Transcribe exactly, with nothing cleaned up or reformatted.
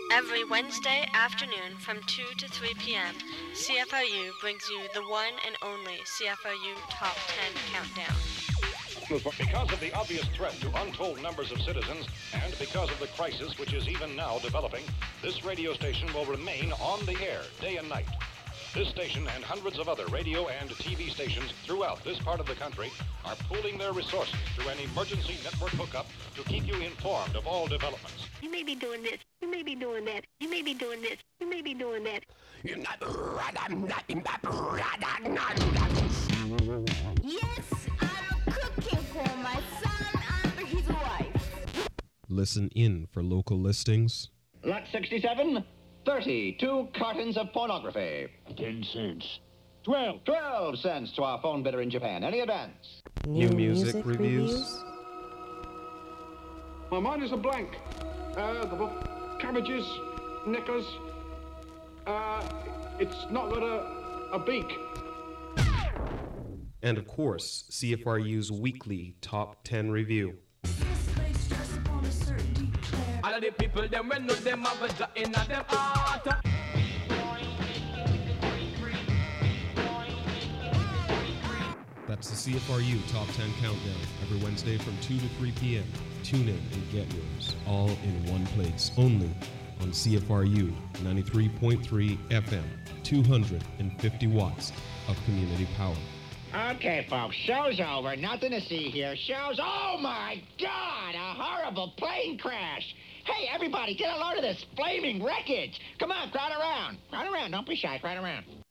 Every Wednesday afternoon from two to three p.m., C F R U brings you the one and only C F R U Top ten Countdown. Because of the obvious threat to untold numbers of citizens, and because of the crisis which is even now developing, this radio station will remain on the air day and night. This station and hundreds of other radio and T V stations throughout this part of the country are pooling their resources through an emergency network hookup to keep you informed of all developments. You may be doing this, you may be doing that, you may be doing this, you may be doing that. Yes, I'm cooking for my son and his wife. Listen in for local listings. Lot sixty-seven, thirty, two cartons of pornography. Ten cents. Twelve. Twelve cents to our phone bidder in Japan. Any advance? New, New music, music reviews. reviews. My mind is a blank. Uh, the book, cabbages, knickers. Uh, it's not got a, a beak. And of course, C F R U's weekly Top ten Review. All of the people, them when know them have a jot in them heart. That's the C F R U Top ten Countdown, every Wednesday from two to three p.m. Tune in and get yours, all in one place, only on C F R U ninety-three point three F M, two hundred fifty watts of community power. Okay, folks, show's over. Nothing to see here. Show's... Oh, my God! A horrible plane crash! Hey, everybody, get a load of this flaming wreckage! Come on, crowd around. Crowd around. Don't be shy. Crowd around.